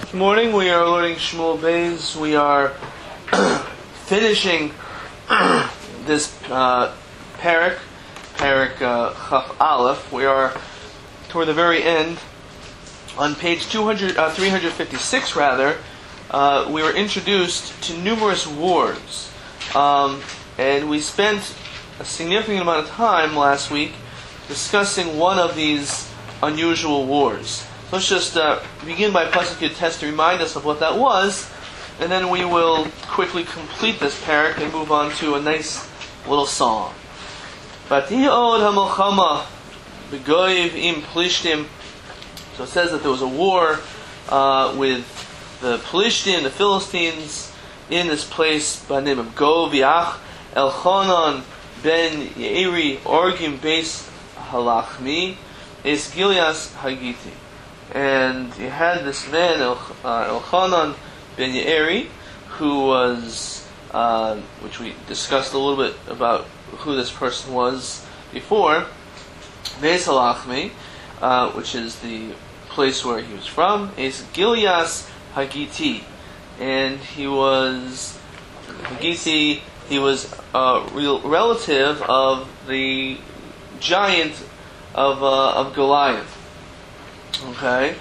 Good morning. We are learning Shmuel Beis. We are finishing this parak Chaf Aleph. We are toward the very end. On page 356, rather, we were introduced to numerous wars, and we spent a significant amount of time last week discussing one of these unusual wars. Let's just begin by Pasuk Yud Tes to remind us of what that was, and then we will quickly complete this parak and move on to a nice little song. Vatihi od hamilchama b'goyv im plishtim. So it says that there was a war with the Plishtim, the Philistines, in this place by the name of Gov Yach Elchanan ben Yairi Orgim Beis Halachmi Es Gileas Hagiti. And you had this man, Elchanan ben Yairi, who was, which we discussed a little bit about who this person was before, Beis Halachmi, which is the place where he was from, is Gileas Hagiti. And he was Hagiti, he was a real relative of the giant of Goliath. Okay.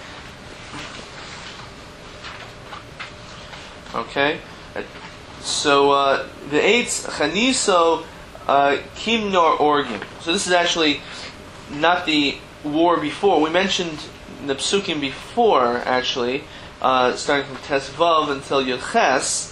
So the Eitz Chaniso Kimnor Orgim. So this is actually not the war before. We mentioned the Psukim before, actually, starting from Tes Vav until Yud Ches,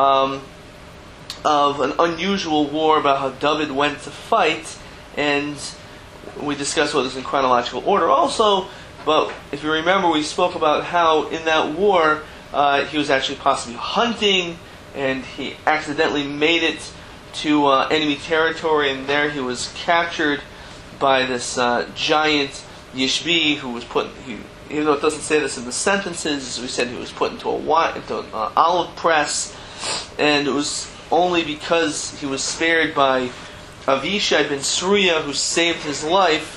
of an unusual war about how David went to fight, and we discussed what is in chronological order also. But if you remember, we spoke about how in that war he was actually possibly hunting, and he accidentally made it to enemy territory, and there he was captured by this giant Yishbi, who was put. Even though it doesn't say this in the sentences, we said he was put into an olive press, and it was only because he was spared by Avishai ben Sruya, who saved his life.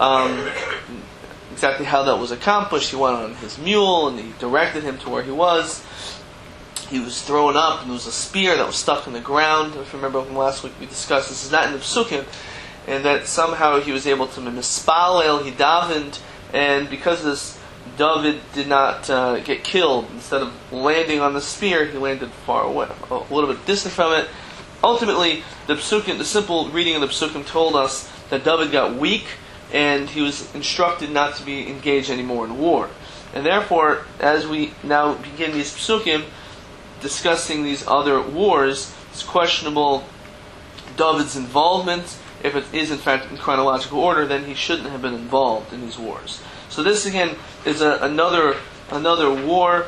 Exactly how that was accomplished: he went on his mule and he directed him to where he was. He was thrown up, and there was a spear that was stuck in the ground. If you remember from last week, we discussed this is not in the Psukim, and that somehow he was able to mispalel, he davened, and because of this, David did not get killed. Instead of landing on the spear, he landed far away, a little bit distant from it. Ultimately, the Psukim, the simple reading of the Psukim told us that David got weak, and he was instructed not to be engaged anymore in war. And therefore, as we now begin these Psukim, discussing these other wars, it's questionable David's involvement. If it is in fact in chronological order, then he shouldn't have been involved in these wars. So this again is another war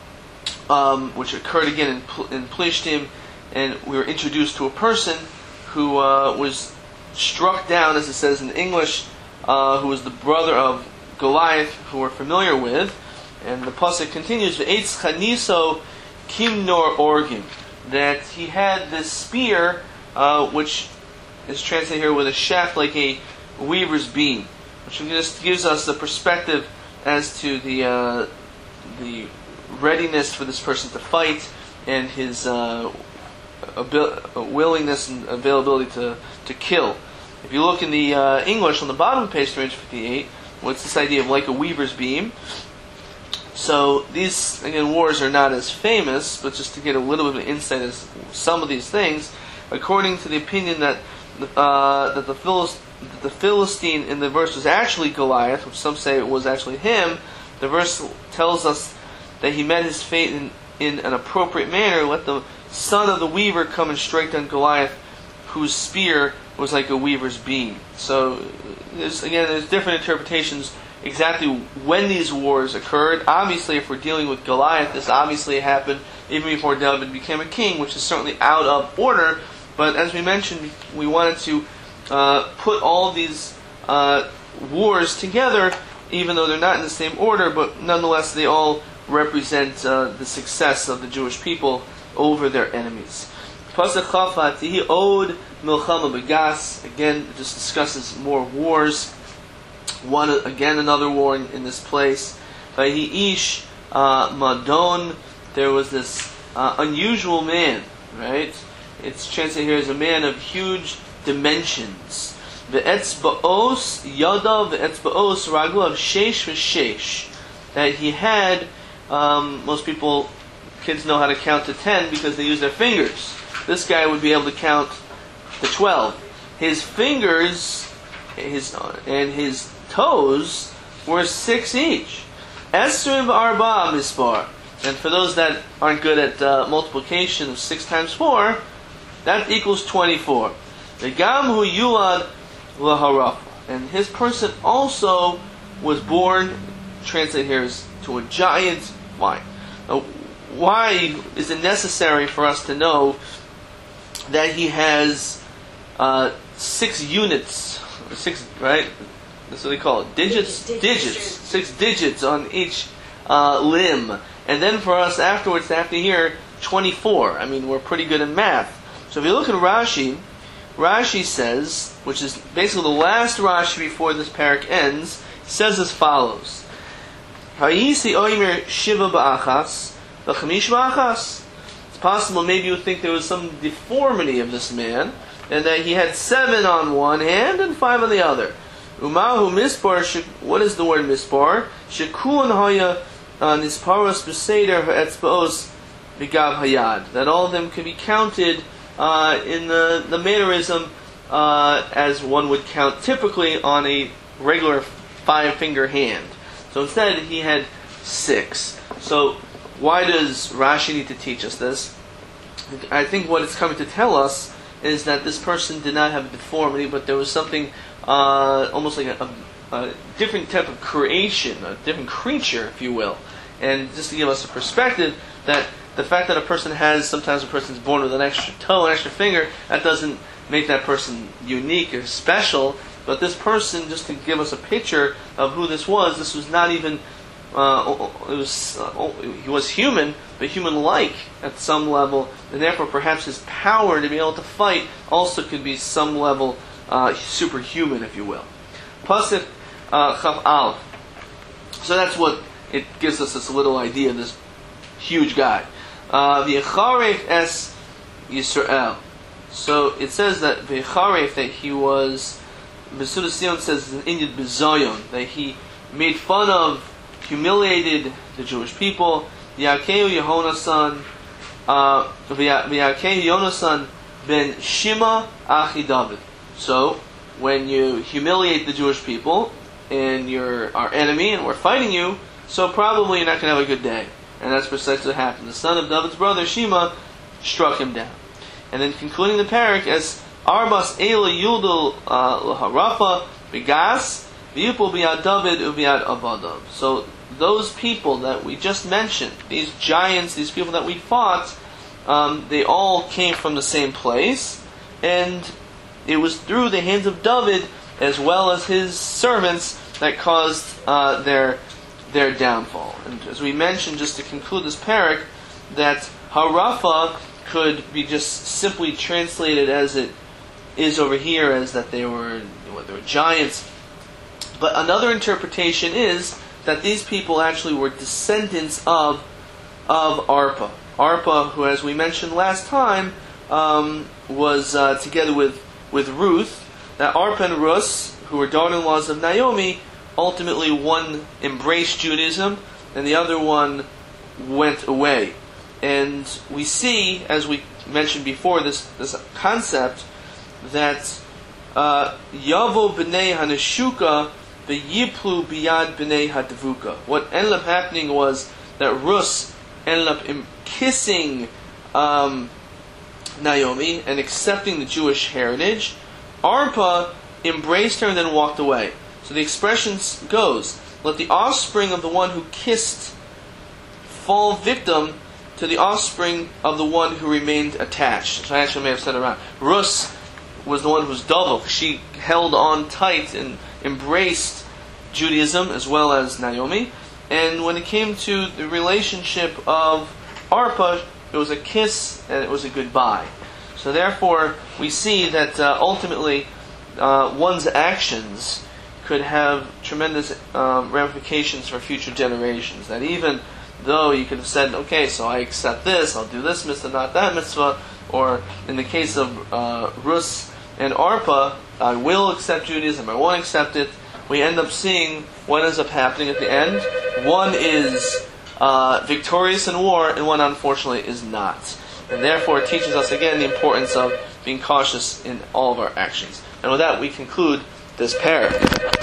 which occurred again in Plishtim, and we were introduced to a person who was struck down, as it says in English, who was the brother of Goliath, who we're familiar with. And the pasuk continues, "V'eitz chaniso kimnor orgim," that he had this spear, which is translated here with a shaft like a weaver's beam, which just gives us the perspective as to the readiness for this person to fight, and his willingness and availability to kill. If you look in the English on the bottom of page 358, what's this idea of like a weaver's beam? So these, again, wars are not as famous, but just to get a little bit of insight as some of these things, according to the opinion that the Philistine in the verse was actually Goliath, which some say it was actually him, the verse tells us that he met his fate in an appropriate manner. Let the son of the weaver come and strike down Goliath, whose spear was like a weaver's beam. So there's different interpretations exactly when these wars occurred. Obviously, if we're dealing with Goliath, this obviously happened even before David became a king, which is certainly out of order. But as we mentioned, we wanted to put all of these wars together, even though they're not in the same order, but nonetheless they all represent the success of the Jewish people over their enemies. Pasuk Chaf Vatihi od milchama begas. Again, it just discusses more wars. Another war in this place. Vahi ish Madon, there was this unusual man, right? It's translated here as a man of huge dimensions. Ve'etzba'os yada ve'etzba'os raglav sheish v'sheish. That he had, most kids know how to count to 10 because they use their fingers. This guy would be able to count to 12. His fingers and his toes were 6 each. Esrim v'arba mispar. And for those that aren't good at multiplication of 6 times 4, that equals 24. V'gam hu yulad l'haraf. And his person also was born, translated here as to a giant. Why? Why is it necessary for us to know that he has 6 units, 6, right? That's what they call it. Digits. 6 digits on each limb. And then for us afterwards to have to hear 24. I mean, we're pretty good in math. So if you look at Rashi, Rashi says, which is basically the last Rashi before this parak ends, says as follows. Hayisi oimer shiva ba'achas, v'chamish ba'achas. It's possible maybe you think there was some deformity of this man, and that he had 7 on one hand and 5 on the other. Umahu mispar, what is the word mispar? Shekun haya nisparos b'seder ha'etzba'os v'gav hayad. That all of them can be counted in the mannerism as one would count typically on a regular 5-finger hand. So instead he had 6. So why does Rashi need to teach us this? I think what it's coming to tell us is that this person did not have a deformity, but there was something almost like a different type of creation, a different creature, if you will. And just to give us a perspective, that the fact that sometimes a person's born with an extra toe, an extra finger, that doesn't make that person unique or special. But this person, just to give us a picture of who this was not even, he was human, but human-like at some level, and therefore perhaps his power to be able to fight also could be some level superhuman, if you will. Pasuk Chaf Aleph. So that's what it gives us, this little idea of this huge guy. V'yecharef es Yisrael. So it says that v'yecharef, that he was, Mesuda Sion says in Yid Bizayon, that he made fun of, humiliated the Jewish people. V'yakeu Yehonasan, v'yakeu Yonasan ben Shima achi David. So when you humiliate the Jewish people and you're our enemy and we're fighting you, so probably you're not going to have a good day. And that's precisely what happened. The son of David's brother, Shema, struck him down. And then concluding the parak as Arbas Eila Yudel Laharafa Bigas V'yupul Biad David Ubiad Avadav. So those people that we just mentioned, these giants, these people that we fought, they all came from the same place, and it was through the hands of David as well as his servants that caused their downfall. And as we mentioned, just to conclude this parak, that Harafa could be just simply translated as it is over here, as that they were giants. But another interpretation is that these people actually were descendants of Arpa. Arpa, who, as we mentioned last time, was together with Ruth. That Arpa and Rus, who were daughter-in-laws of Naomi, ultimately one embraced Judaism and the other one went away. And we see, as we mentioned before, this concept that Yavo b'nei hanashuka v'yiplu biyad b'nei hadvuka. What ended up happening was that Rus ended up kissing Naomi and accepting the Jewish heritage. Arpa embraced her and then walked away. So the expression goes, let the offspring of the one who kissed fall victim to the offspring of the one who remained attached. So I actually may have said it wrong. Rus was the one who was double. She held on tight and embraced Judaism as well as Naomi. And when it came to the relationship of Arpa, it was a kiss and it was a goodbye. So therefore, we see that ultimately one's actions could have tremendous ramifications for future generations. That even though you could have said, okay, so I accept this, I'll do this mitzvah, not that mitzvah, or in the case of Rus and Arpa, I will accept Judaism, I won't accept it. We end up seeing what ends up happening at the end. One is victorious in war, and one unfortunately is not. And therefore it teaches us again the importance of being cautious in all of our actions. And with that we conclude this parak.